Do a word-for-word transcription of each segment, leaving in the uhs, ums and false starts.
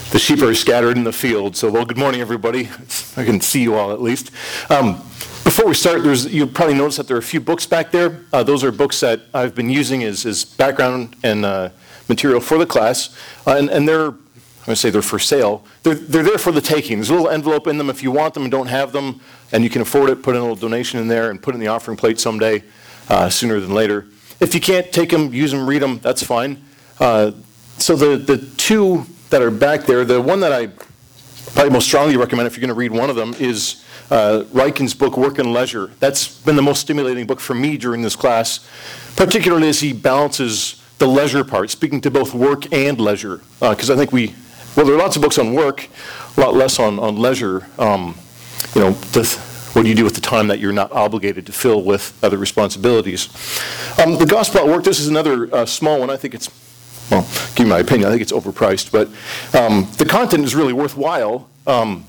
The sheep are scattered in the field. So, well, good morning, everybody. I can see you all at least. Um, before we start, there's, you'll probably notice that there are a few books back there. Uh, those are books that I've been using as, as background and uh, material for the class. Uh, and, and they're, I'm going to say they're for sale. They're, they're there for the taking. There's a little envelope in them if you want them and don't have them, and you can afford it, put in a little donation in there and put it in the offering plate someday, uh, sooner than later. If you can't take them, use them, read them, that's fine. Uh, so the, the two that are back there, the one that I probably most strongly recommend if you're going to read one of them is uh, Ryken's book, Work and Leisure. That's been the most stimulating book for me during this class, particularly as he balances the leisure part, speaking to both work and leisure. Because uh, I think we, well, there are lots of books on work, a lot less on, on leisure. Um, you know, the, what do you do with the time that you're not obligated to fill with other responsibilities? Um, the Gospel at Work, this is another uh, small one. I think it's, well, give me my opinion, I think it's overpriced, but um, the content is really worthwhile. Um,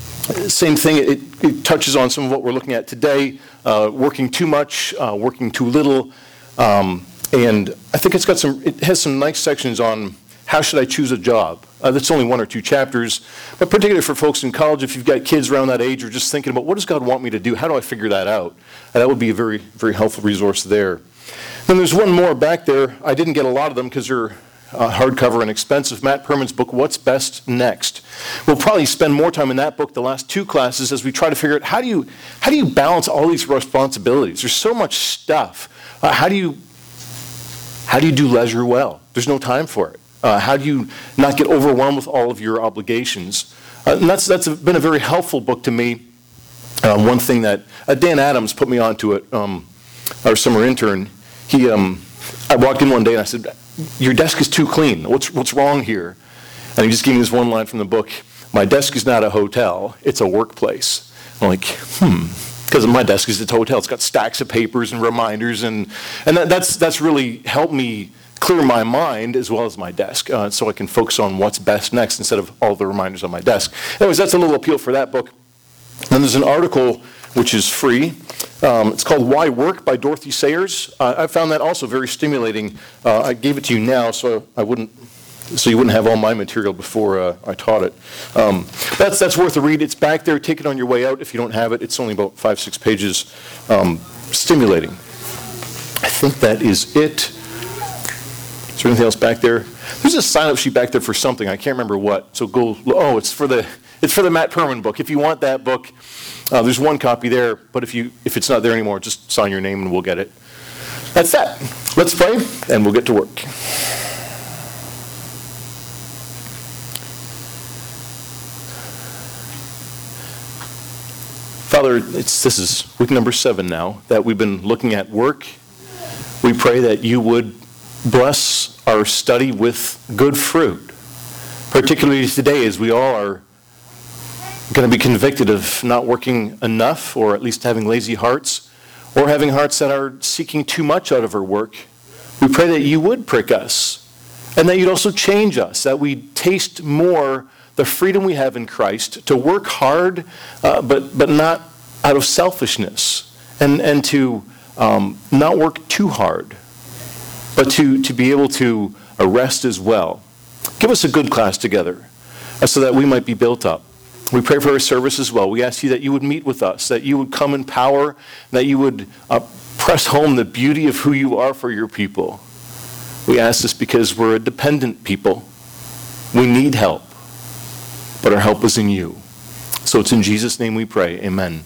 same thing, it, it touches on some of what we're looking at today, uh, working too much, uh, working too little, um, and I think it's got some, it has some nice sections on how should I choose a job. Uh, that's only one or two chapters, but particularly for folks in college, if you've got kids around that age or just thinking about what does God want me to do, how do I figure that out? Uh, that would be a very, very helpful resource there. Then there's one more back there. I didn't get a lot of them because they're Uh, hardcover and expensive. Matt Perman's book, What's Best Next. We'll probably spend more time in that book the last two classes as we try to figure out how do you how do you balance all these responsibilities. There's so much stuff. Uh, how do you how do you do leisure well? There's no time for it. Uh, how do you not get overwhelmed with all of your obligations? Uh, and that's that's a, been a very helpful book to me. Um, one thing that uh, Dan Adams put me onto it, um, our summer intern. He um, I walked in one day and I said, your desk is too clean. What's what's wrong here? And he just gave me this one line from the book. My desk is not a hotel. It's a workplace. I'm like, hmm. Because my desk is a hotel. It's got stacks of papers and reminders. And, and that, that's that's really helped me clear my mind as well as my desk. Uh, so I can focus on what's best next instead of all the reminders on my desk. Anyways, that's a little appeal for that book. Then there's an article which is free. Um, it's called Why Work by Dorothy Sayers. Uh, I found that also very stimulating. Uh, I gave it to you now so I wouldn't, so you wouldn't have all my material before uh, I taught it. Um, that's that's worth a read. It's back there. Take it on your way out. If you don't have it, it's only about five, six pages. Um, stimulating. I think that is it. Is there anything else back there? There's a sign-up sheet back there for something. I can't remember what. So go. Oh, it's for the it's for the Matt Perman book. If you want that book. Uh, there's one copy there, but if you if it's not there anymore, just sign your name and we'll get it. That's that. Let's pray, and we'll get to work. Father, it's, this is week number seven now that we've been looking at work. We pray that you would bless our study with good fruit, particularly today as we all are going to be convicted of not working enough, or at least having lazy hearts, or having hearts that are seeking too much out of our work. We pray that you would prick us, and that you'd also change us, that we taste more the freedom we have in Christ to work hard, uh, but but not out of selfishness, and, and to um, not work too hard, but to, to be able to rest as well. Give us a good class together, uh, so that we might be built up. We pray for our service as well. We ask you that you would meet with us, that you would come in power, that you would uh, press home the beauty of who you are for your people. We ask this because we're a dependent people. We need help, but our help is in you. So it's in Jesus' name we pray. Amen.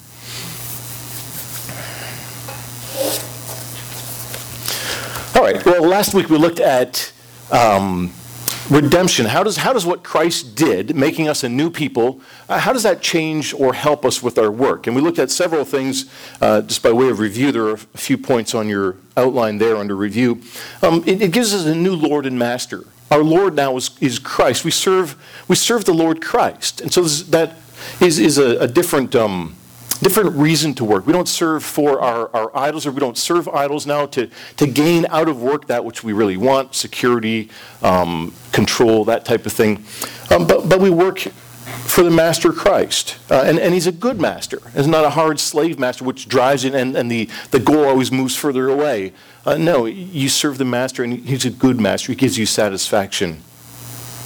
All right. Well, last week we looked at um, redemption. How does how does what Christ did, making us a new people, uh, how does that change or help us with our work? And we looked at several things uh, just by way of review. There are a few points on your outline there under review. Um, it, it gives us a new Lord and Master. Our Lord now is, is Christ. We serve we serve the Lord Christ, and so this, that is is a, a different um, different reason to work. We don't serve for our, our idols, or we don't serve idols now to, to gain out of work that which we really want, security, um, control, that type of thing. Um, but, but we work for the Master Christ. Uh, and, and he's a good master. He's not a hard slave master which drives it and, and the, the goal always moves further away. Uh, no, you serve the master and he's a good master. He gives you satisfaction.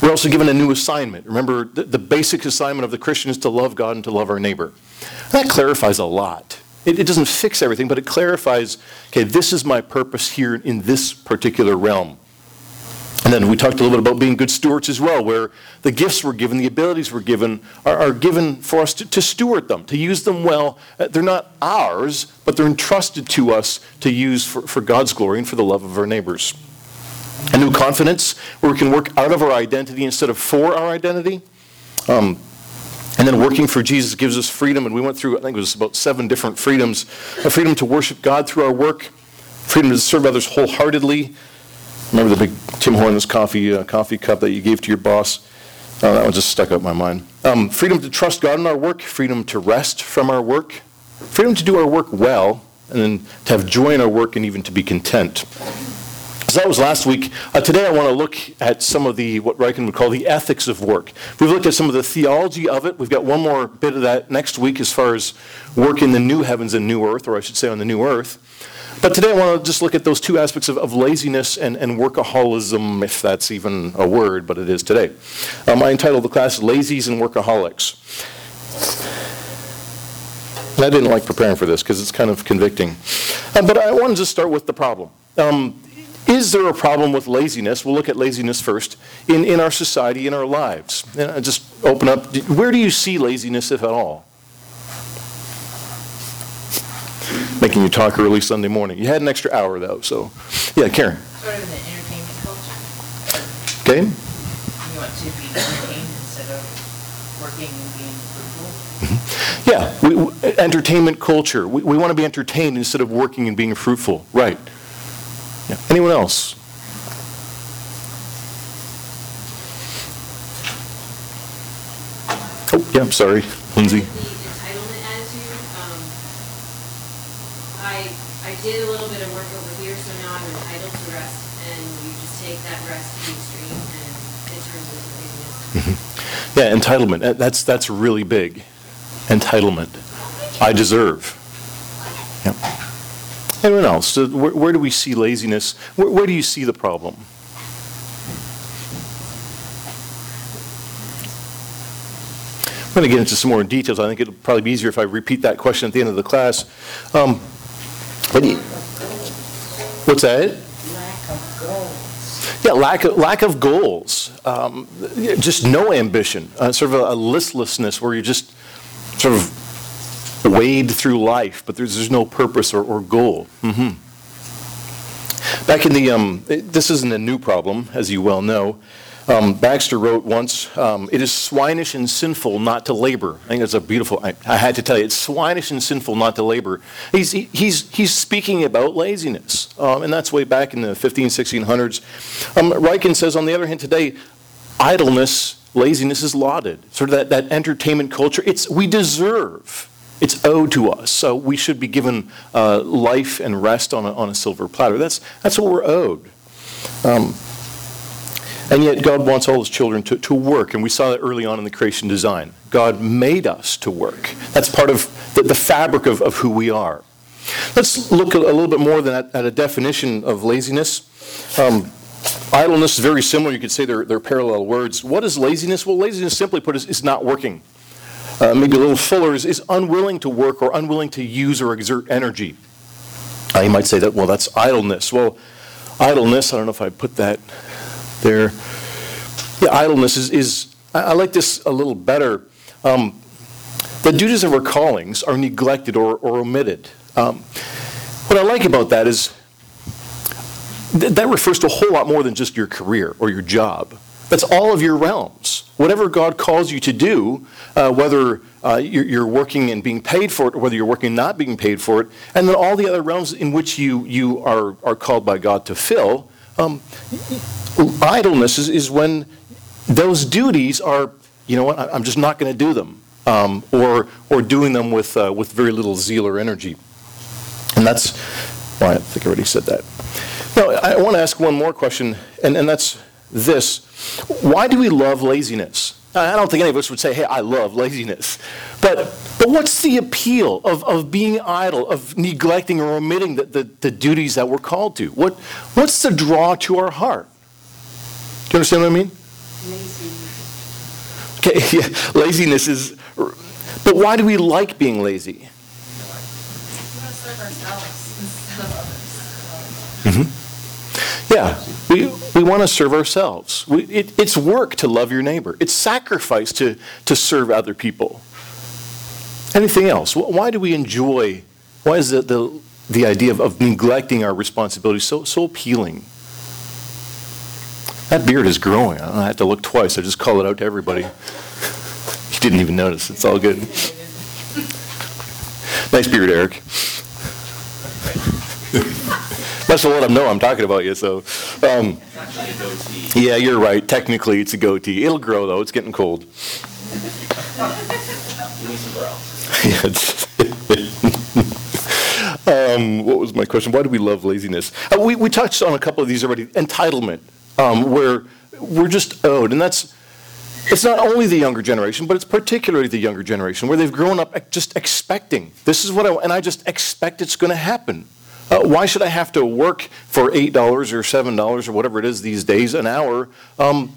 We're also given a new assignment. Remember, the, the basic assignment of the Christian is to love God and to love our neighbor. That clarifies a lot. It, it doesn't fix everything, but it clarifies, okay, this is my purpose here in this particular realm. And then we talked a little bit about being good stewards as well, where the gifts we're given, the abilities we're given, are, are given for us to, to steward them, to use them well. Uh, they're not ours, but they're entrusted to us to use for, for God's glory and for the love of our neighbors. A new confidence, where we can work out of our identity instead of for our identity. Um, and then working for Jesus gives us freedom, and we went through, I think it was about seven different freedoms. A freedom to worship God through our work, freedom to serve others wholeheartedly. Remember the big Tim Hortons coffee uh, coffee cup that you gave to your boss? Uh, that one just stuck out in my mind. Um, freedom to trust God in our work, freedom to rest from our work, freedom to do our work well, and then to have joy in our work and even to be content. So that was last week. Uh, today I want to look at some of the, what Riken would call the ethics of work. We've looked at some of the theology of it. We've got one more bit of that next week as far as work in the new heavens and new earth, or I should say on the new earth. But today I want to just look at those two aspects of, of laziness and, and workaholism, if that's even a word, but it is today. Um, I entitled the class Lazies and Workaholics. And I didn't like preparing for this because it's kind of convicting. Uh, but I wanted to start with the problem. Um, is there a problem with laziness? We'll look at laziness first in, in our society, in our lives. And I just open up. Where do you see laziness, if at all? Making you talk early Sunday morning. You had an extra hour, though, so. Yeah, Karen. Sort of an entertainment culture. Okay. You want to be entertained instead of working and being fruitful? Mm-hmm. Yeah, we, we, entertainment culture. We, we want to be entertained instead of working and being fruitful. Right. Yeah. Anyone else? Oh, yeah, I'm sorry. Lindsay. I did a little bit of work over here, so now I'm entitled to rest, and you just take that rest to the extreme, and it turns into laziness. Mm-hmm. Yeah, entitlement. That's that's really big. Entitlement. I deserve. Yeah. Anyone else? So where, where do we see laziness? Where, where do you see the problem? I'm going to get into some more details. I think it'll probably be easier if I repeat that question at the end of the class. Um, But you, what's that? Lack of goals. Yeah, lack of, lack of goals. Um, just no ambition. Uh, sort of a, a listlessness where you just sort of wade through life, but there's, there's no purpose or, or goal. Mm-hmm. Back in the, um, it, this isn't a new problem, as you well know. Um, Baxter wrote once, um, it is swinish and sinful not to labor. I think that's a beautiful, I, I had to tell you, it's swinish and sinful not to labor. He's, he, he's, he's speaking about laziness, um, and that's way back in the fifteen, sixteen hundreds. Um, Riken says, on the other hand, today, idleness, laziness is lauded. Sort of that, that entertainment culture, it's, we deserve, it's owed to us, so we should be given uh, life and rest on a, on a silver platter. That's, that's what we're owed. Um, And yet God wants all his children to, to work, and we saw that early on in the creation design. God made us to work. That's part of the, the fabric of, of who we are. Let's look a, a little bit more than at, at a definition of laziness. Um, idleness is very similar. You could say they're, they're parallel words. What is laziness? Well, laziness, simply put, is, is not working. Uh, maybe a little fuller is, is unwilling to work or unwilling to use or exert energy. Uh, you might say that, well, that's idleness. Well, idleness, I don't know if I put that there. Yeah, idleness is, is I, I like this a little better. Um, the duties of our callings are neglected or, or omitted. Um, what I like about that is th- that refers to a whole lot more than just your career or your job. That's all of your realms. Whatever God calls you to do, uh, whether uh, you're, you're working and being paid for it, or whether you're working and not being paid for it, and then all the other realms in which you, you are, are called by God to fill, um, idleness is, is when those duties are, you know what, I'm just not going to do them, um, or or doing them with uh, with very little zeal or energy. And that's, well, I think I already said that. Now, I want to ask one more question, and, and that's this. Why do we love laziness? I don't think any of us would say, hey, I love laziness. But but what's the appeal of, of being idle, of neglecting or omitting the, the, the duties that we're called to? What What's the draw to our heart? Do you understand what I mean? Lazy. Okay, yeah, laziness is, but why do we like being lazy? We want to serve ourselves instead of others. Mm-hmm. Yeah, we, we want to serve ourselves. We, it, it's work to love your neighbor. It's sacrifice to, to serve other people. Anything else? Why do we enjoy, why is the, the, the idea of, of neglecting our responsibilities so, so appealing? That beard is growing. I don't have to look twice. I just call it out to everybody. You didn't even notice. It's all good. Nice beard, Eric. Must have let them know I'm talking about you. So, um, yeah, you're right. Technically, it's a goatee. It'll grow though. It's getting cold. Yeah, it's um, what was my question? Why do we love laziness? Uh, we we touched on a couple of these already. Entitlement, um, where we're just owed, and that's. It's not only the younger generation, but it's particularly the younger generation, where they've grown up just expecting. This is what I want, and I just expect it's going to happen. Uh, why should I have to work for eight dollars or seven dollars or whatever it is these days an hour? Um,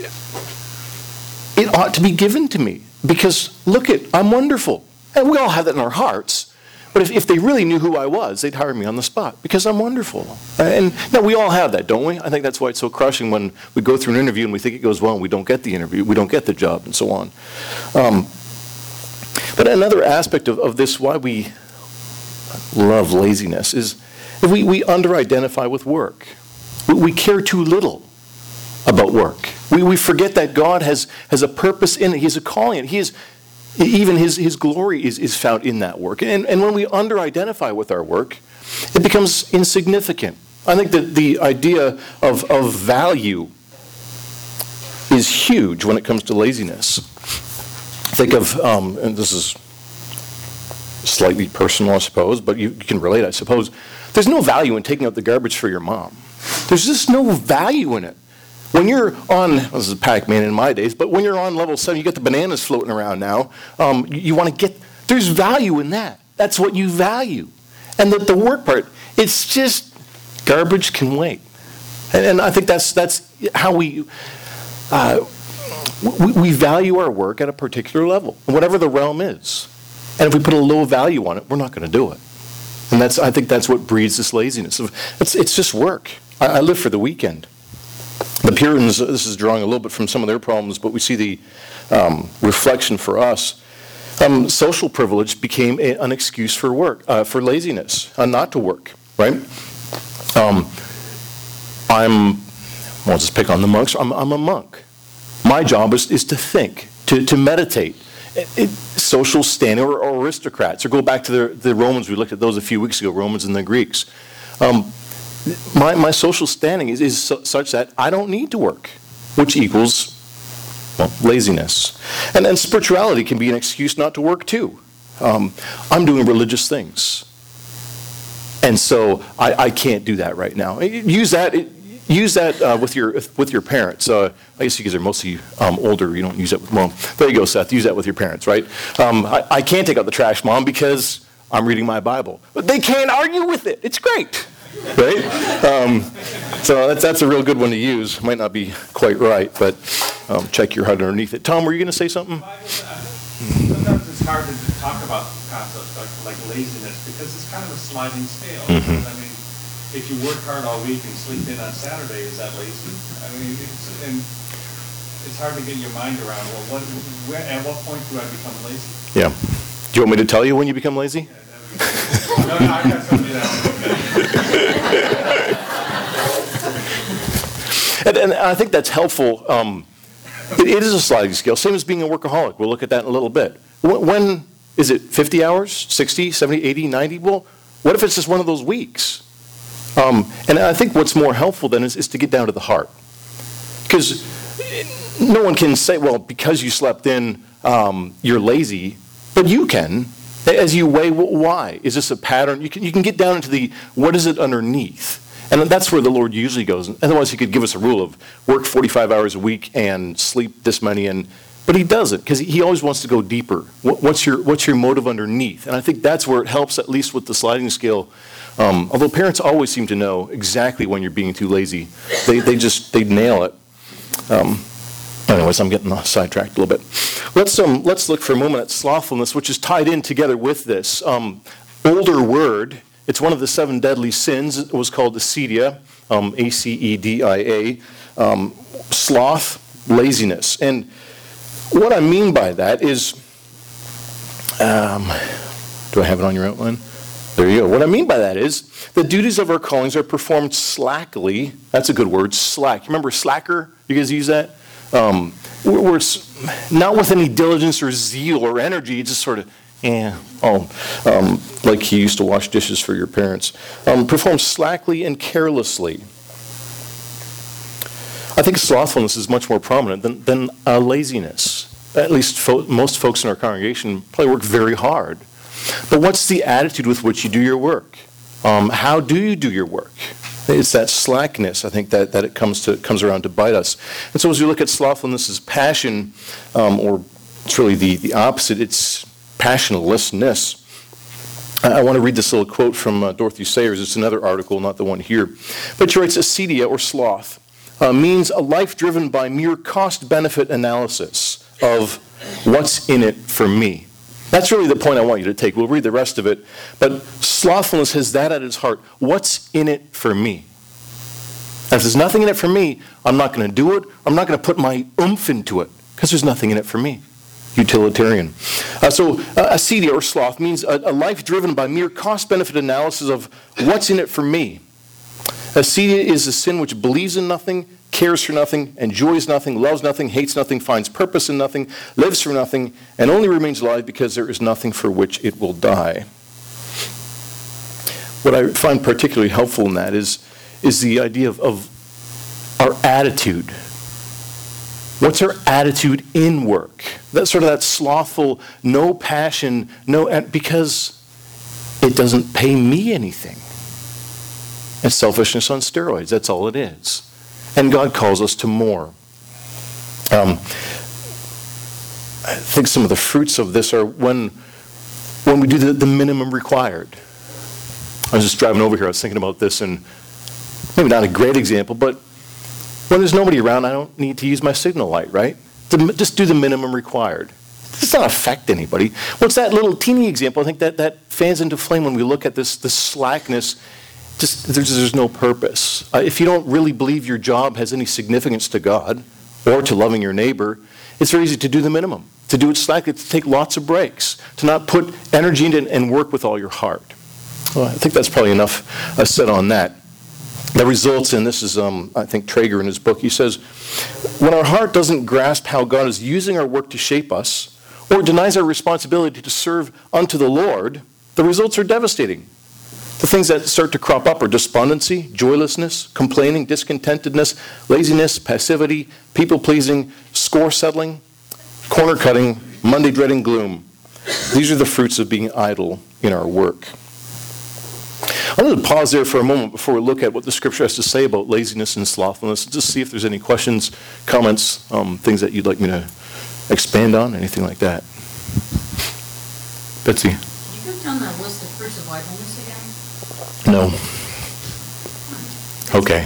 it ought to be given to me because, look it, I'm wonderful. And we all have that in our hearts. But if, if they really knew who I was, they'd hire me on the spot because I'm wonderful. And no, we all have that, don't we? I think that's why it's so crushing when we go through an interview and we think it goes well and we don't get the interview, we don't get the job, and so on. Um, but another aspect of, of this, why we love laziness, is we, we under-identify with work. We, we care too little about work. We, we forget that God has, has a purpose in it. He has a calling. He is, even his, his glory is, is found in that work. And, and when we under-identify with our work, it becomes insignificant. I think that the idea of, of value is huge when it comes to laziness. Think of, um, and this is slightly personal, I suppose, but you, you can relate, I suppose. There's no value in taking out the garbage for your mom. There's just no value in it. When you're on, well, this is Pac-Man in my days, but when you're on level seven, you get the bananas floating around now. Um, you you want to get, there's value in that. That's what you value. And the, the work part, it's just, garbage can wait. And, and I think that's that's how we, uh, we, we value our work at a particular level, whatever the realm is. And if we put a low value on it, we're not going to do it. And that's, I think that's what breeds this laziness. It's, it's just work. I, I live for the weekend. The Puritans, this is drawing a little bit from some of their problems, but we see the um, reflection for us. Um, social privilege became a, an excuse for work, uh, for laziness, uh, not to work, right? Um, I'm, well, I'll just pick on the monks. I'm, I'm a monk. My job is, is to think, to, to meditate. It, it, social standing, or, or aristocrats, or go back to the, the Romans. We looked at those a few weeks ago, Romans and the Greeks. Um, My, my social standing is, is su- such that I don't need to work, which equals, well, laziness. And then spirituality can be an excuse not to work too. Um, I'm doing religious things. And so I, I can't do that right now. Use that, use that uh, with your with your parents. Uh, I guess you guys are mostly um, older. You don't use that with mom. There you go, Seth. Use that with your parents, right? Um, I, I can't take out the trash, Mom, because I'm reading my Bible. But they can't argue with it. It's great. Right? Um, so that's, that's a real good one to use. Might not be quite right, but um, check your heart underneath it. Tom, were you going to say something? Sometimes it's hard to talk about concepts like, like laziness because it's kind of a sliding scale. Mm-hmm. I mean, if you work hard all week and sleep in on Saturday, is that lazy? I mean, it's, and it's hard to get your mind around, well, what, where, at what point do I become lazy? Yeah. Do you want me to tell you when you become lazy? Yeah, no, no, I got something else. and, and I think that's helpful. Um, it, it is a sliding scale, same as being a workaholic. We'll look at that in a little bit. When, when is it fifty hours, sixty, seventy, eighty, ninety? Well, what if it's just one of those weeks? Um, and I think what's more helpful then is, is to get down to the heart. Because no one can say, well, because you slept in, um, you're lazy, but you can. As you weigh, why? Is this a pattern? You can, you can get down into the, what is it underneath? And that's where the Lord usually goes. Otherwise, he could give us a rule of work forty-five hours a week and sleep this many. And, but he doesn't, because he always wants to go deeper. What, what's your, what's your motive underneath? And I think that's where it helps, at least with the sliding scale. Um, although parents always seem to know exactly when you're being too lazy. They, they just, they nail it. Um, Anyways, I'm getting sidetracked a little bit. Let's um, let's look for a moment at slothfulness, which is tied in together with this. Um, older word. It's one of the seven deadly sins. It was called acedia, um, A C E D I A. Um, sloth, laziness. And what I mean by that is, um, do I have it on your outline? There you go. What I mean by that is, the duties of our callings are performed slackly. That's a good word, slack. Remember slacker? You guys use that? Um, we're, we're not with any diligence or zeal or energy, just sort of, yeah, oh, um, like you used to wash dishes for your parents. Um, performed slackly and carelessly. I think slothfulness is much more prominent than, than uh, laziness. At least fo- most folks in our congregation probably work very hard. But what's the attitude with which you do your work? Um, how do you do your work? It's that slackness, I think, that, that it comes to comes around to bite us. And so as we look at slothfulness as passion, um, or it's really the, the opposite, it's passionlessness. I, I want to read this little quote from uh, Dorothy Sayers. It's another article, not the one here. But she writes, acedia, or sloth, uh, means a life driven by mere cost-benefit analysis of what's in it for me. That's really the point I want you to take. We'll read the rest of it. But slothfulness has that at its heart. What's in it for me? And if there's nothing in it for me, I'm not going to do it. I'm not going to put my oomph into it because there's nothing in it for me. Utilitarian. Uh, so uh, acedia, or sloth, means a, a life driven by mere cost-benefit analysis of what's in it for me. Acedia is a sin which believes in nothing, cares for nothing, enjoys nothing, loves nothing, hates nothing, finds purpose in nothing, lives for nothing, and only remains alive because there is nothing for which it will die. What I find particularly helpful in that is, is the idea of, of our attitude. What's our attitude in work? That's sort of that slothful, no passion, no, because it doesn't pay me anything. It's selfishness on steroids. That's all it is. And God calls us to more. Um, I think some of the fruits of this are when, when we do the, the minimum required. I was just driving over here. I was thinking about this, and maybe not a great example, but when there's nobody around, I don't need to use my signal light, right? To just do the minimum required. It does not affect anybody. What's that little teeny example? I think that, that fans into flame when we look at this, this slackness. Just there's, there's no purpose. Uh, if you don't really believe your job has any significance to God or to loving your neighbor, it's very easy to do the minimum, to do it slackly, to take lots of breaks, to not put energy into it and work with all your heart. Well, I think that's probably enough uh, said on that. That results in, this is, um, I think, Traeger in his book, he says, when our heart doesn't grasp how God is using our work to shape us, or denies our responsibility to serve unto the Lord, the results are devastating. The things that start to crop up are despondency, joylessness, complaining, discontentedness, laziness, passivity, people-pleasing, score-settling, corner-cutting, Monday-dreading gloom. These are the fruits of being idle in our work. I'm going to pause there for a moment before we look at what the Scripture has to say about laziness and slothfulness, just see if there's any questions, comments, um, things that you'd like me to expand on, anything like that. Betsy? Can you go down that list of fruits of idleness again? No. Okay.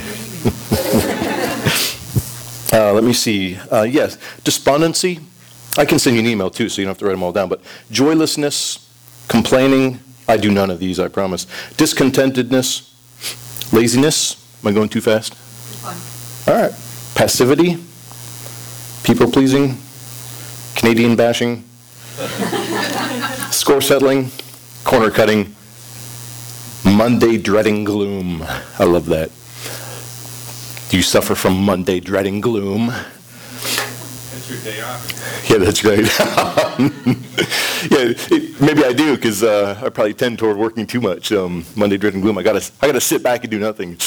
uh, let me see. Uh, yes, despondency. I can send you an email too, so you don't have to write them all down. But joylessness, complaining. I do none of these, I promise. Discontentedness, laziness. Am I going too fast? Fine. All right. Passivity, people-pleasing, Canadian bashing, score settling, corner cutting, Monday dreading gloom. I love that. Do you suffer from Monday dreading gloom? That's your day off. Yeah, that's right. yeah, it, maybe I do because uh, I probably tend toward working too much. Um, Monday dreading gloom. I gotta, I gotta sit back and do nothing.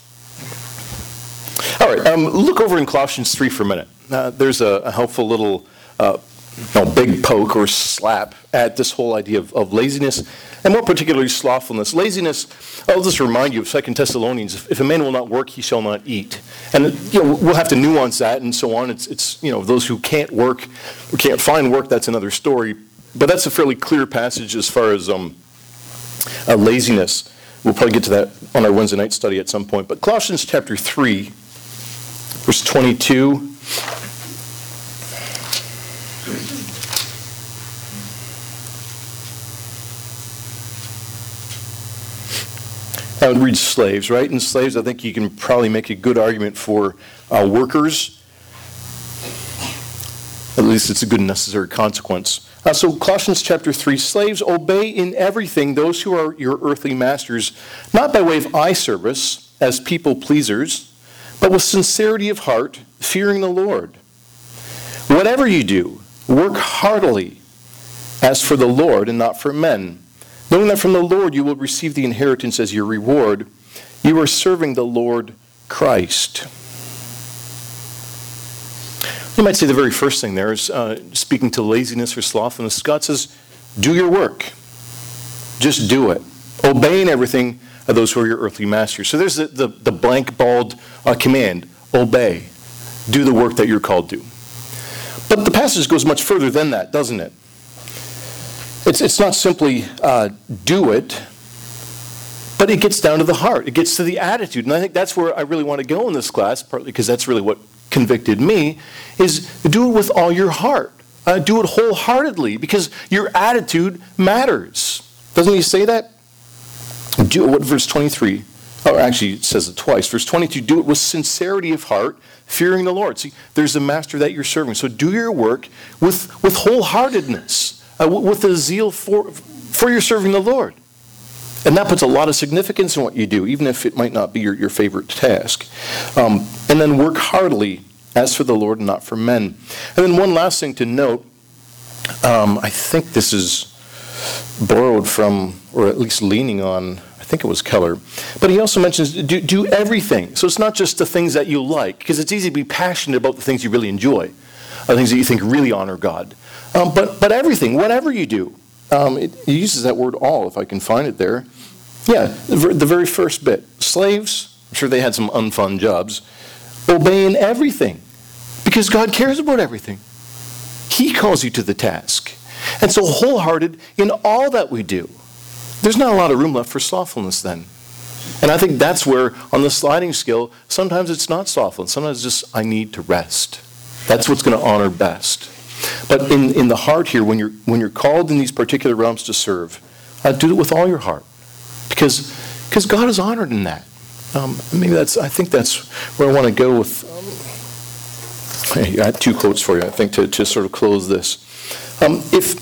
All right, um, look over in Colossians three for a minute. Uh, there's a, a helpful little, uh, no, big poke or slap at this whole idea of, of laziness, and more particularly slothfulness. Laziness, I'll just remind you of Second Thessalonians, if, if a man will not work, he shall not eat. And you know, we'll have to nuance that and so on. It's, it's you know, those who can't work, who can't find work, that's another story. But that's a fairly clear passage as far as um, uh, laziness. We'll probably get to that on our Wednesday night study at some point. But Colossians chapter three, verse twenty-two. I would read slaves, right? And slaves, I think you can probably make a good argument for uh, workers. At least it's a good and necessary consequence. Uh, so Colossians chapter three, slaves, obey in everything those who are your earthly masters, not by way of eye service as people pleasers, but with sincerity of heart, fearing the Lord. Whatever you do, work heartily as for the Lord and not for men, knowing that from the Lord you will receive the inheritance as your reward. You are serving the Lord Christ. You might say the very first thing there is uh, speaking to laziness or slothfulness. God says, do your work. Just do it. Obey in everything of those who are your earthly masters. So there's the, the, the blank, bald uh, command. Obey. Do the work that you're called to. But the passage goes much further than that, doesn't it? It's, it's not simply uh, do it, but it gets down to the heart. It gets to the attitude. And I think that's where I really want to go in this class, partly because that's really what convicted me, is do it with all your heart. Uh, do it wholeheartedly, because your attitude matters. Doesn't he say that? Do it, what, verse twenty-three? Oh, actually, it says it twice. Verse twenty-two, do it with sincerity of heart, fearing the Lord. See, there's a master that you're serving. So do your work with, with wholeheartedness, uh, with a zeal for, for your serving the Lord. And that puts a lot of significance in what you do, even if it might not be your, your favorite task. Um, and then work heartily as for the Lord and not for men. And then one last thing to note, um, I think this is borrowed from, or at least leaning on, I think it was Keller. But he also mentions do, do everything. So it's not just the things that you like, because it's easy to be passionate about the things you really enjoy, the things that you think really honor God. Um, but, but everything, whatever you do. Um, it, it uses that word all, if I can find it there. Yeah, the, the very first bit. Slaves, I'm sure they had some unfun jobs. Obey in everything, because God cares about everything. He calls you to the task. And so wholehearted in all that we do. There's not a lot of room left for slothfulness then. And I think that's where, on the sliding scale, sometimes it's not slothfulness. Sometimes it's just, I need to rest. That's what's going to honor best. But in, in the heart here, when you're when you're called in these particular realms to serve, uh, do it with all your heart, because because God is honored in that. Um, maybe that's I think that's where I want to go with. Um, I had two quotes for you, I think, to, to sort of close this. Um, if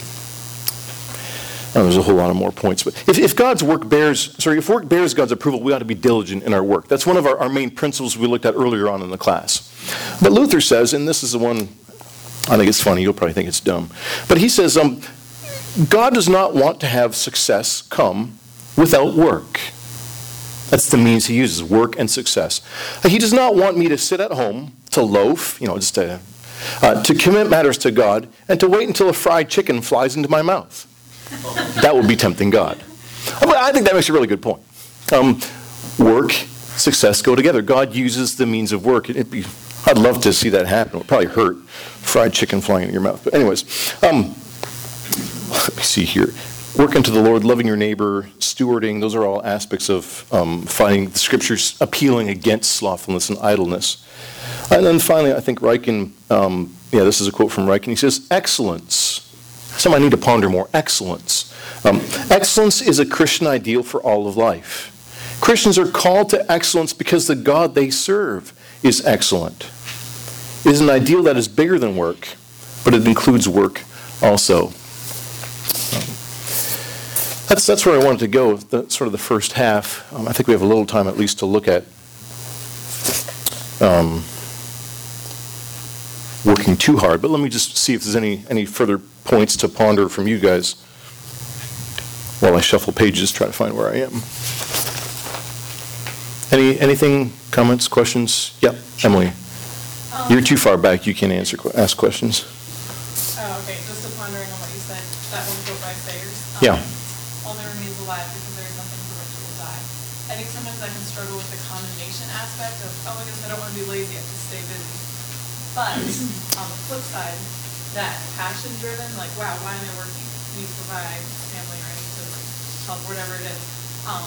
oh, there's a whole lot of more points, but if, if God's work bears sorry if work bears God's approval, we ought to be diligent in our work. That's one of our, our main principles we looked at earlier on in the class. But Luther says, and this is the one. I think it's funny, you'll probably think it's dumb. But he says, um, God does not want to have success come without work. That's the means he uses, work and success. He does not want me to sit at home, to loaf, you know, just to, uh, to commit matters to God, and to wait until a fried chicken flies into my mouth. That would be tempting God. I think that makes a really good point. Um, work, success go together. God uses the means of work. It'd be, I'd love to see that happen. It would probably hurt. Fried chicken flying in your mouth. But anyways, um, let me see here. Work unto the Lord, loving your neighbor, stewarding, those are all aspects of um, finding the scriptures appealing against slothfulness and idleness. And then finally, I think Ryken, um, yeah, this is a quote from Ryken. He says, excellence. Something I need to ponder more. Excellence. Um, excellence is a Christian ideal for all of life. Christians are called to excellence because the God they serve is excellent. It is an ideal that is bigger than work, but it includes work also. Um, that's that's where I wanted to go, the, sort of the first half. Um, I think we have a little time at least to look at um, working too hard. But let me just see if there's any, any further points to ponder from you guys while I shuffle pages, try to find where I am. Any anything, comments, questions? Yep, Emily. Um, You're too far back. You can't answer ask questions. Oh, okay. Just to pondering on what you said, that one quote by Sayers. Um, Yeah. All that remains alive because there is nothing for which it will die. I think sometimes I can struggle with the condemnation aspect of, oh, I guess I don't want to be lazy, I have to stay busy. But on the flip side, that passion-driven, like, wow, why am I working? I need to provide family, or I need to help, whatever it is. Um,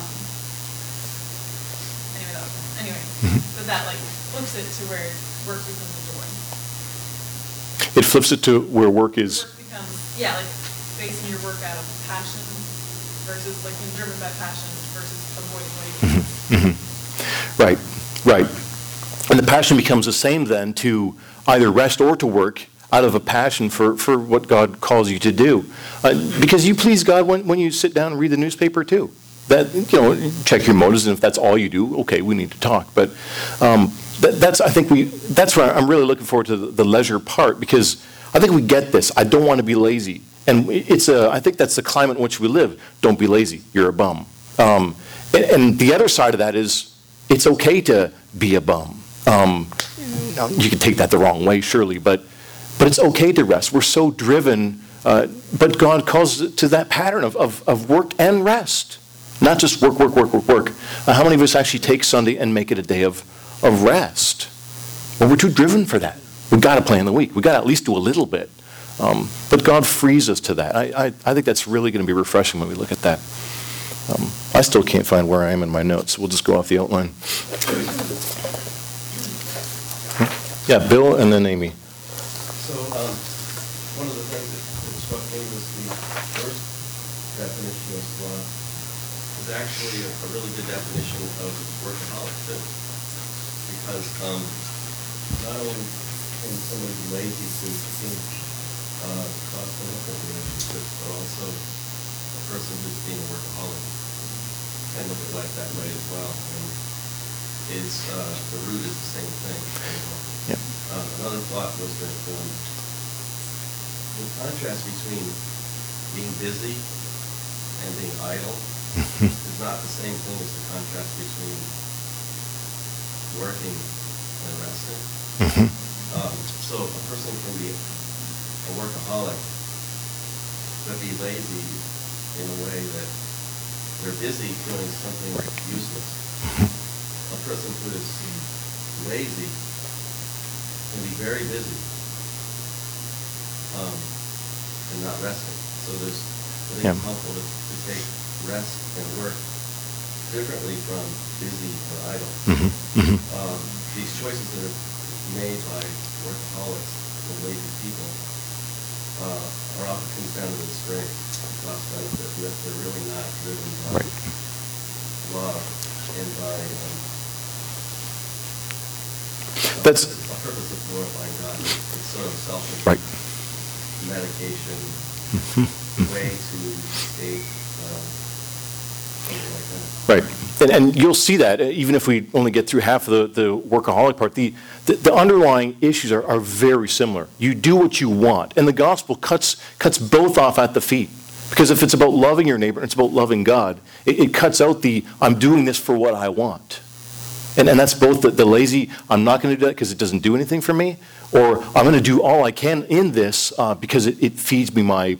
anyway, that was, anyway, Mm-hmm. but that like flips it to where work becomes a joy. It flips it to where work is. Work becomes, yeah, like basing your work out of passion versus like being driven by passion versus avoiding laziness. Right, right. And the passion becomes the same then to either rest or to work out of a passion for, for what God calls you to do. Uh, because you please God when, when you sit down and read the newspaper too. That, you know, check your motives, and if that's all you do, okay, we need to talk. But um, that, that's, I think we, that's where I'm really looking forward to the, the leisure part, because I think we get this. I don't want to be lazy. And it's a, I think that's the climate in which we live. Don't be lazy. You're a bum. Um, and, and the other side of that is it's okay to be a bum. Um, now, you can take that the wrong way, surely, but but it's okay to rest. We're so driven, uh, but God calls it to that pattern of, of, of work and rest. Not just work, work, work, work, work. Uh, how many of us actually take Sunday and make it a day of, of rest? Well, we're too driven for that. We've got to plan the week. We've got to at least do a little bit. Um, but God frees us to that. I, I, I think that's really going to be refreshing when we look at that. Um, I still can't find where I am in my notes. We'll just go off the outline. Yeah, Bill and then Amy. So um, one of the things that that struck me was the first definition of sloth is actually a a really good definition of workaholic too. Because um, not only can somebody be lazy to can uh, cause political relationships, but also a person who's being a workaholic can look at life that way as well. And is uh, the root is the same thing. Yep. Uh, another thought was that um, the contrast between being busy and being idle is not the same thing as the contrast between working and resting. Mhm. Um, so a person can be a workaholic, but be lazy in a way that they're busy doing something useless. A person who is lazy can be very busy um, and not resting. So there's, I think Yeah. it's helpful to, to take rest and work differently from busy or idle. Mhm. Mhm. Um, these choices that are made by workaholics and lazy people uh, are often comes down to the strength, cost benefit, and that they're really not driven by Right. love and by um, That's- a purpose of glorifying God. It's sort of selfish Right. medication, way to escape um, something like that. Right. And, and you'll see that, uh, even if we only get through half of the, the workaholic part, the, the, the underlying issues are, are very similar. You do what you want. And the gospel cuts, cuts both off at the feet. Because if it's about loving your neighbor and it's about loving God, it, it cuts out the, I'm doing this for what I want. And, and that's both the, the lazy, I'm not going to do that because it doesn't do anything for me, or I'm going to do all I can in this uh, because it, it feeds me my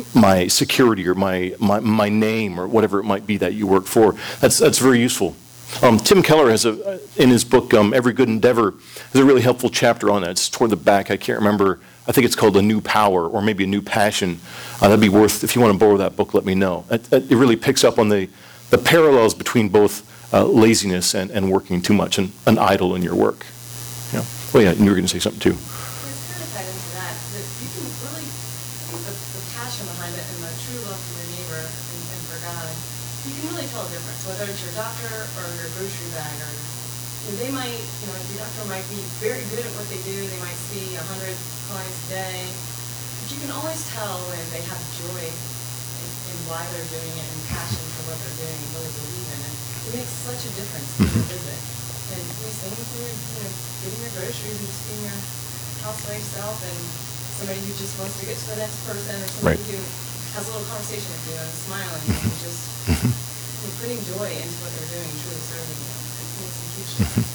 my security or my, my my name or whatever it might be that you work for. That's that's very useful. Um, Tim Keller has a in his book um, Every Good Endeavor has a really helpful chapter on that. It's toward the back. I can't remember. I think it's called A New Power or maybe A New Passion. Uh, that'd be worth, if you want to borrow that book, let me know. It, it really picks up on the the parallels between both uh, laziness and, and working too much and, and idle in your work. Yeah. Oh yeah, and you were going to say something too. It's kind of tied into that, that you can really, I think the, the passion behind it and the true love for your neighbor and, and for God, you can really tell a difference, whether it's your doctor or your grocery bagger. You know, they might, you know, your doctor might be very good at what they do, they might see a hundred clients a day, but you can always tell when they have joy in, in why they're doing it and passion for what they're doing and really believe in it. It makes such a difference in your visit. And we same with your, you know, getting your groceries and just being your housewife self and somebody who just wants to get to the next person or somebody Right. who has a little conversation with you and smiling and just you know, putting joy into what they're doing, truly serving you. It makes a huge difference.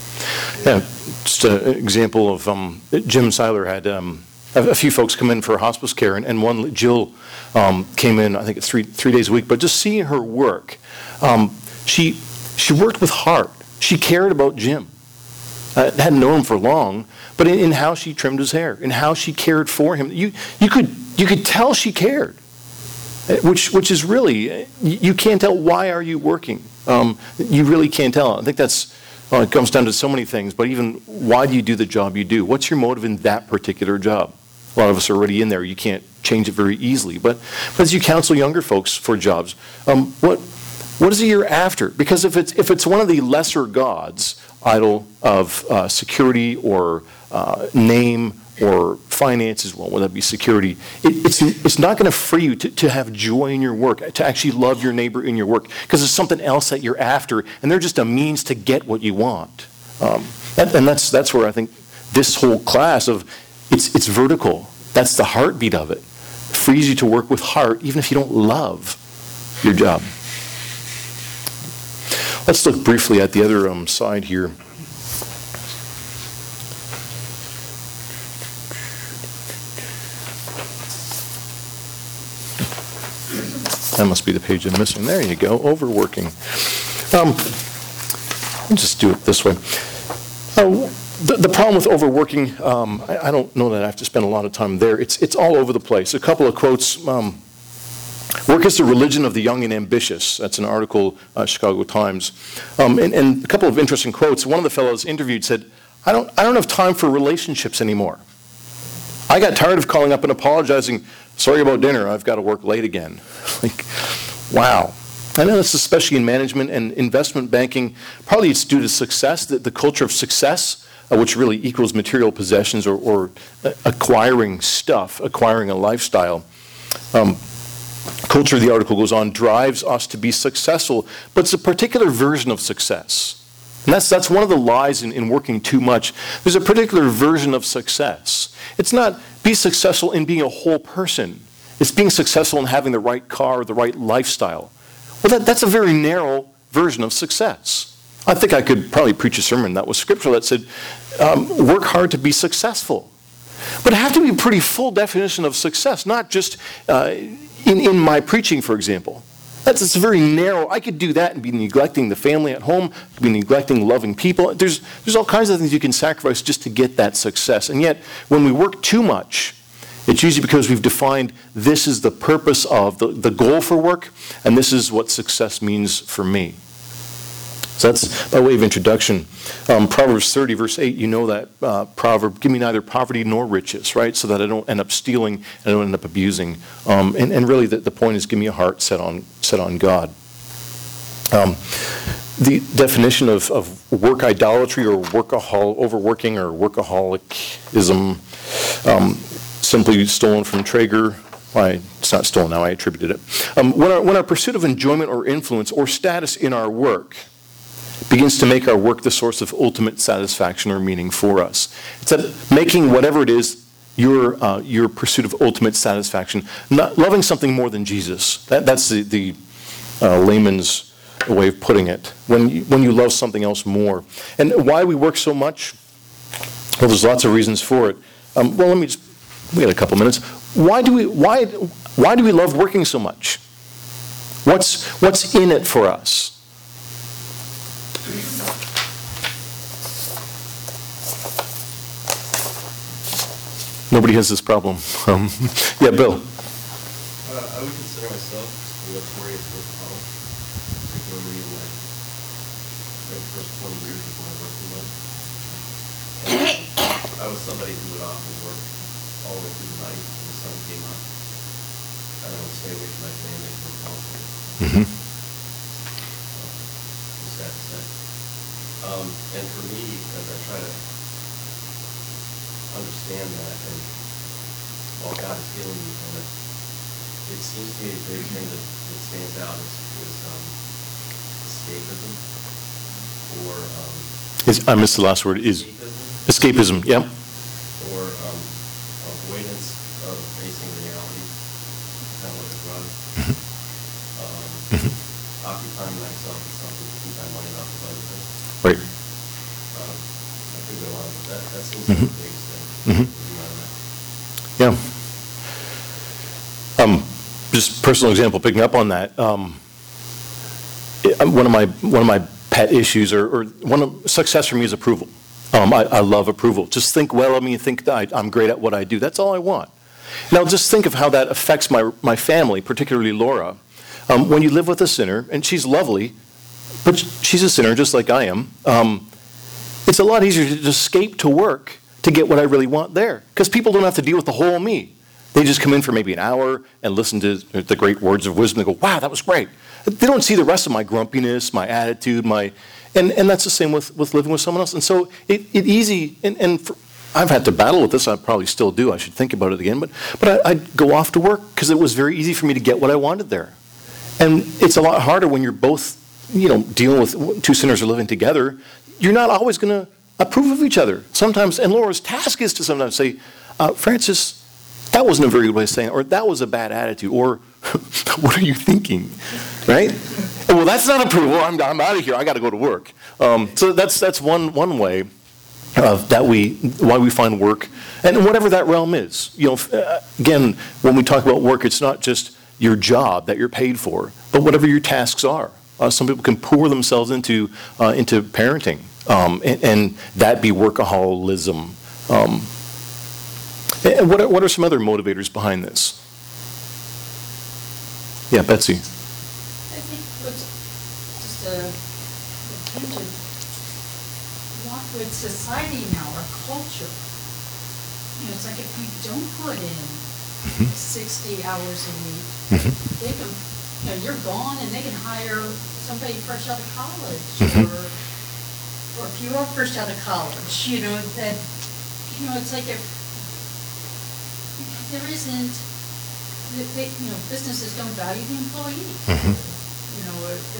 Yeah, just an example of um, Jim Seiler had um, a, a few folks come in for hospice care, and, and one, Jill, um, came in, I think it's three three days a week, but just seeing her work, um, she she worked with heart. She cared about Jim. Uh, hadn't known him for long, but in, in how she trimmed his hair, in how she cared for him, you you could you could tell she cared, uh, which which is really uh, you, you can't tell. Why are you working? Um, you really can't tell. I think that's well, it comes down to so many things. But even why do you do the job you do? What's your motive in that particular job? A lot of us are already in there. You can't change it very easily. But, but as you counsel younger folks for jobs, um, what What is it you're after? Because if it's, if it's one of the lesser gods, idol of uh, security or uh, name or finances, well, whether that be security, it, it's, it's not going to free you to, to have joy in your work, to actually love your neighbor in your work, because it's something else that you're after, and they're just a means to get what you want. Um, that, and that's, that's where I think this whole class of, it's, it's vertical. That's the heartbeat of it. It frees you to work with heart, even if you don't love your job. Let's look briefly at the other um, side here. That must be the page I'm missing. There you go, overworking. Um, I'll just do it this way. Uh, the, the problem with overworking, um, I, I don't know that I have to spend a lot of time there. It's, it's all over the place. A couple of quotes. Um, Work is the religion of the young and ambitious. That's an article, uh, Chicago Times. Um, and, and a couple of interesting quotes. One of the fellows interviewed said, I don't, I don't have time for relationships anymore. I got tired of calling up and apologizing, sorry about dinner, I've got to work late again. Like, wow. I know this, especially in management and investment banking. Partly it's due to success, the, the culture of success, uh, which really equals material possessions or, or uh, acquiring stuff, acquiring a lifestyle. Um, Culture, the article goes on, drives us to be successful, but it's a particular version of success. And that's, that's one of the lies in, in working too much. There's a particular version of success. It's not be successful in being a whole person. It's being successful in having the right car or the right lifestyle. Well, that, that's a very narrow version of success. I think I could probably preach a sermon that was scriptural that said, um, work hard to be successful. But it have to be a pretty full definition of success, not just uh, in, in my preaching, for example. That's it's very narrow. I could do that and be neglecting the family at home, be neglecting loving people. There's, there's all kinds of things you can sacrifice just to get that success. And yet, when we work too much, it's usually because we've defined this is the purpose of the, the goal for work, and this is what success means for me. So that's by way of introduction. Um, Proverbs thirty, verse eight, you know that uh, proverb, give me neither poverty nor riches, right? So that I don't end up stealing and I don't end up abusing. Um, and, and really the, the point is give me a heart set on, set on God. Um, the definition of, of work idolatry or workahol, overworking or workaholicism, um, simply stolen from Traeger. Why, it's not stolen now, I attributed it. Um, when, our, when our pursuit of enjoyment or influence or status in our work begins to make our work the source of ultimate satisfaction or meaning for us. It's that making whatever it is your, uh, your pursuit of ultimate satisfaction, not loving something more than Jesus. That, that's the, the uh, layman's way of putting it. When you, when you love something else more. And why we work so much? Well, there's lots of reasons for it. Um, well, let me just, we got a couple minutes. Why do we, why, why do we love working so much? What's, what's in it for us? Nobody has this problem. Um, yeah, Bill. Uh, I would consider myself a notorious workaholic, particularly in like the first twenty years of my working life. I was somebody who would often work all the way through the night when the sun came up, and I would stay away from my family for counseling. Mm-hmm. It's sad to say. Um, and for me, as I try to understand that, and while God is healing me from it, it seems to me a big thing that, that stands out is, is um, escapism, or um, Is, I missed the last word. Is escapism, escapism? Yeah. or um, avoidance of facing reality, kind of like a drug. Um, occupying myself with something to keep my mind off of other things. Right. Um, I could go on, but that, that seems Mhm. like the biggest thing. Mhm. Yeah. Um, just personal example, picking up on that. Um, it- one of my one of my pet issues, or, or one of success for me is approval. Um, I, I love approval. Just think well of me and think that I, I'm great at what I do. That's all I want. Now, just think of how that affects my my family, particularly Laura. Um, when you live with a sinner, and she's lovely, but she's a sinner just like I am. Um, it's a lot easier to just escape to work to get what I really want there. Because people don't have to deal with the whole me. They just come in for maybe an hour and listen to the great words of wisdom. They go, wow, that was great. They don't see the rest of my grumpiness, my attitude, my, and, and that's the same with, with living with someone else. And so it, it easy, and, and for, I've had to battle with this, I probably still do, I should think about it again, but, but I, I'd go off to work because it was very easy for me to get what I wanted there. And it's a lot harder when you're both, you know, dealing with two sinners are living together. You're not always going to approve of each other. Sometimes, and Laura's task is to sometimes say, uh, Francis, that wasn't a very good way of saying it, or that was a bad attitude, or what are you thinking, right? Well, that's not approval. I'm, I'm out of here. I got to go to work. Um, so that's that's one one way uh, that we why we find work, and whatever that realm is. You know, uh, again, when we talk about work, it's not just your job that you're paid for, but whatever your tasks are. Uh, some people can pour themselves into uh, into parenting, um, and, and that be workaholism. Um, and what are, what are some other motivators behind this? Yeah, Betsy. I think what's just a tangent, walk with society now, our culture. You know, it's like if we don't put in Mm-hmm. sixty hours a week, Mm-hmm. they can, you know, you're gone and they can hire somebody fresh out of college. Mhm. Or, or if you are fresh out of college, you know, that, you know, it's like if there isn't, that they, you know, businesses don't value the employee. Mhm. You know, if,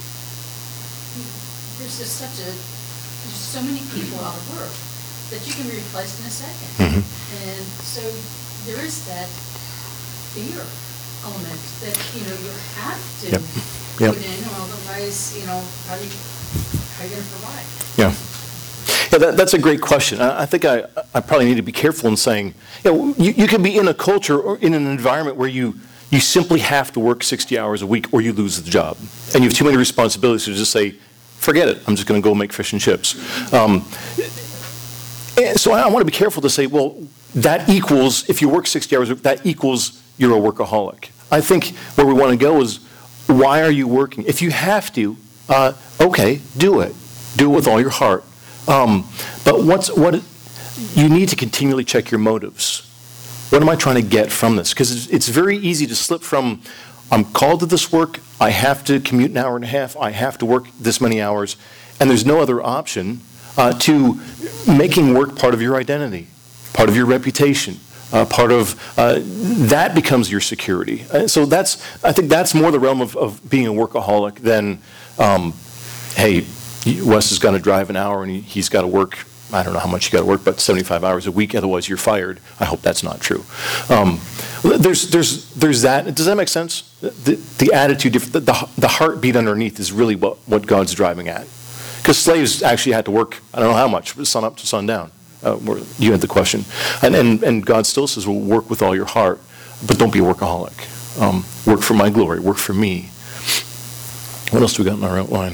there's just such a, there's so many people out of work that you can be replaced in a second. Mhm. And so there is that fear element that, you know, you have to Yep. Yep. put in, or otherwise, you know, how do you, how are you gonna provide? Yeah. Yeah, that, that's a great question. I, I think I, I probably need to be careful in saying, you know, you, you can be in a culture or in an environment where you, you simply have to work sixty hours a week or you lose the job. And you have too many responsibilities to just say, forget it, I'm just going to go make fish and chips. Um, and so I, I want to be careful to say, well, that equals, if you work sixty hours, that equals you're a workaholic. I think where we want to go is, why are you working? If you have to, uh, okay, do it. Do it with all your heart. Um, but what's, what, you need to continually check your motives. What am I trying to get from this? Because it's, it's very easy to slip from, I'm called to this work, I have to commute an hour and a half, I have to work this many hours, and there's no other option, uh, to making work part of your identity, part of your reputation, uh, part of, uh, that becomes your security. Uh, so that's, I think that's more the realm of, of being a workaholic than, um, hey, Wes has got to drive an hour and he, he's got to work, I don't know how much you got to work, but seventy-five hours a week, otherwise you're fired. I hope that's not true. Um, there's, there's, there's that. Does that make sense? The, the attitude, the, the, the heartbeat underneath is really what, what God's driving at. Because slaves actually had to work, I don't know how much, sun up to sundown. Uh, where you had the question. And, and, and God still says, well, work with all your heart, but don't be a workaholic. Um, work for my glory, work for me. What else do we got in our outline?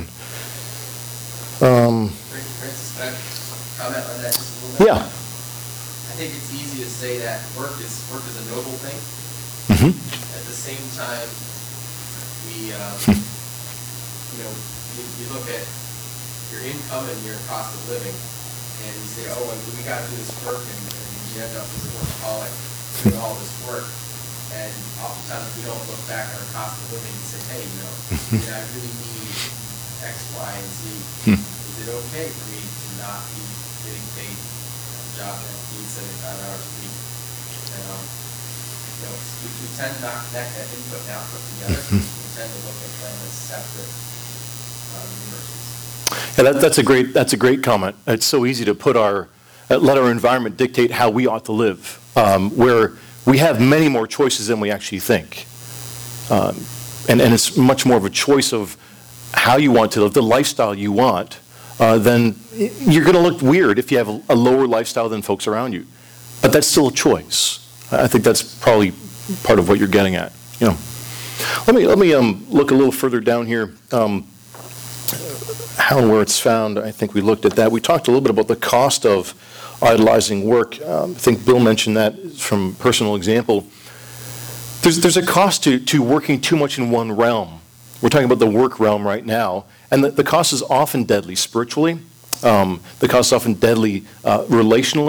Um, Francis, can I comment on that just a little bit? yeah. I think it's easy to say that work is, work is a noble thing. Mm-hmm. At the same time, we, uh, you know, you, you look at your income and your cost of living, and you say, oh, and we gotta do this work, and, and you end up as a workaholic doing all this work. And oftentimes we don't look back at our cost of living and say, hey, you know, did I really need X, Y, and Z? Hmm. Is it okay for me to not be getting paid a job that needs seventy-five hours a week? And, um, you know, we, we tend to not connect that input and output together. We tend to look at them as separate um, universes. Yeah, that, that's a great, that's a great comment. It's so easy to put our, uh, let our environment dictate how we ought to live, um, where we have many more choices than we actually think. Um, and, and it's much more of a choice of how you want to live, the lifestyle you want, uh, then you're going to look weird if you have a, a lower lifestyle than folks around you. But that's still a choice. I think that's probably part of what you're getting at. You know, let me let me um, look a little further down here. Um, how and where it's found. I think we looked at that. We talked a little bit about the cost of idolizing work. Um, I think Bill mentioned that from personal example. There's there's a cost to to working too much in one realm. We're talking about the work realm right now, and the, the cost is often deadly spiritually. Um, the cost is often deadly uh, relationally.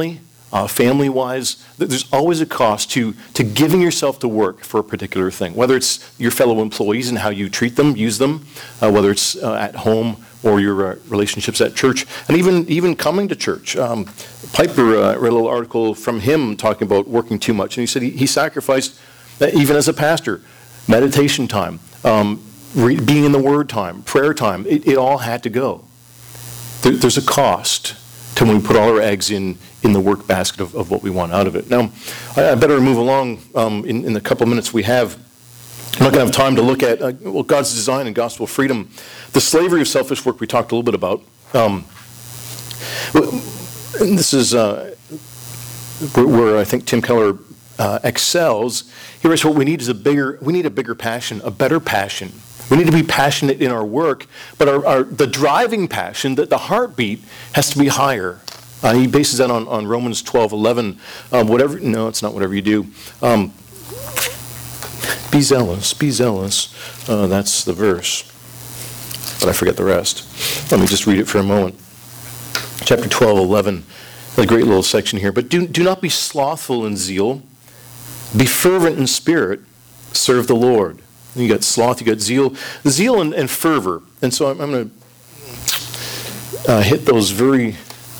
uh, family-wise. Th- There's always a cost to, to giving yourself to work for a particular thing, whether it's your fellow employees and how you treat them, use them, uh, whether it's uh, at home or your uh, relationships at church, and even even coming to church. Um, Piper uh, read a little article from him talking about working too much, and he said he, he sacrificed, uh, even as a pastor, meditation time, um, re- being in the Word time, prayer time. It, it all had to go. There, there's a cost to when we put all our eggs in in the work basket of, of what we want out of it. Now, I, I better move along um, in, in the couple of minutes we have. I'm not going to have time to look at uh, well, God's design and gospel freedom. The slavery of selfish work we talked a little bit about. Um, and this is uh, where, where I think Tim Keller uh, excels. He writes, what we need is a bigger, we need a bigger passion, a better passion. We need to be passionate in our work, but our, our, the driving passion, the, the heartbeat, has to be higher. Uh, he bases that on, on Romans twelve eleven. Um, whatever, no, it's not whatever you do. Um, be zealous, be zealous. Uh, that's the verse. But I forget the rest. Let me just read it for a moment. Chapter twelve eleven. A great little section here. But do, do not be slothful in zeal. Be fervent in spirit. Serve the Lord. You got sloth, you got zeal. Zeal and, and fervor. And so I'm, I'm going to uh, hit those very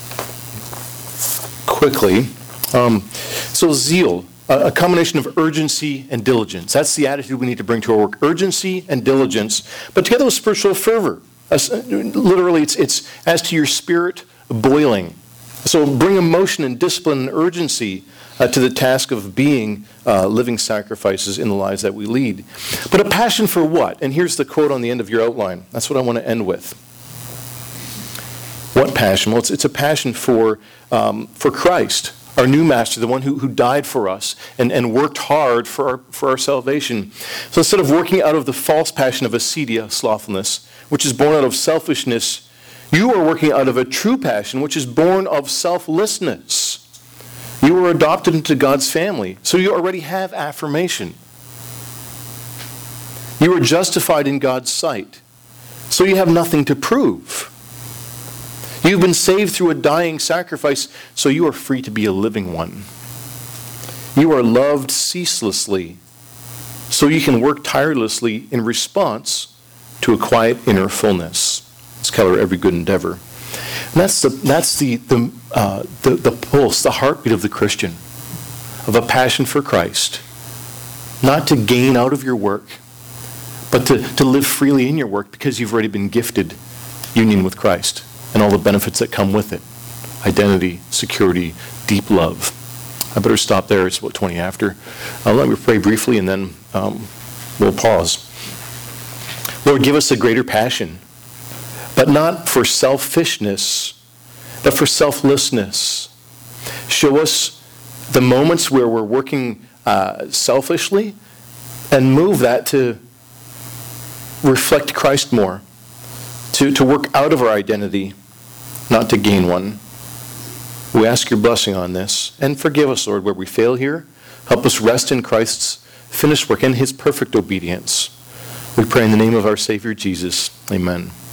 quickly. Um, so zeal, a, a combination of urgency and diligence. That's the attitude we need to bring to our work. Urgency and diligence, but together with spiritual fervor. As, literally, it's, it's as to your spirit boiling. So bring emotion and discipline and urgency uh, to the task of being uh, living sacrifices in the lives that we lead. But a passion for what? And here's the quote on the end of your outline. That's what I want to end with. What passion? Well, it's, it's a passion for, um, for Christ, our new master, the one who, who died for us and, and worked hard for our, for our salvation. So instead of working out of the false passion of acedia, slothfulness, which is born out of selfishness, you are working out of a true passion, which is born of selflessness. You were adopted into God's family, so you already have affirmation. You are justified in God's sight, so you have nothing to prove. You've been saved through a dying sacrifice, so you are free to be a living one. You are loved ceaselessly, so you can work tirelessly in response to a quiet inner fullness. It's Keller, every good endeavor. And that's the that's the the, uh, the the pulse, the heartbeat of the Christian, of a passion for Christ, not to gain out of your work, but to, to live freely in your work because you've already been gifted union with Christ and all the benefits that come with it: identity, security, deep love. I better stop there. It's about twenty after. Uh, let me pray briefly, and then um, we'll pause. Lord, give us a greater passion, but not for selfishness, but for selflessness. Show us the moments where we're working uh, selfishly, and move that to reflect Christ more, to, to work out of our identity, not to gain one. We ask your blessing on this, and forgive us, Lord, where we fail here. Help us rest in Christ's finished work and his perfect obedience. We pray in the name of our Savior Jesus. Amen.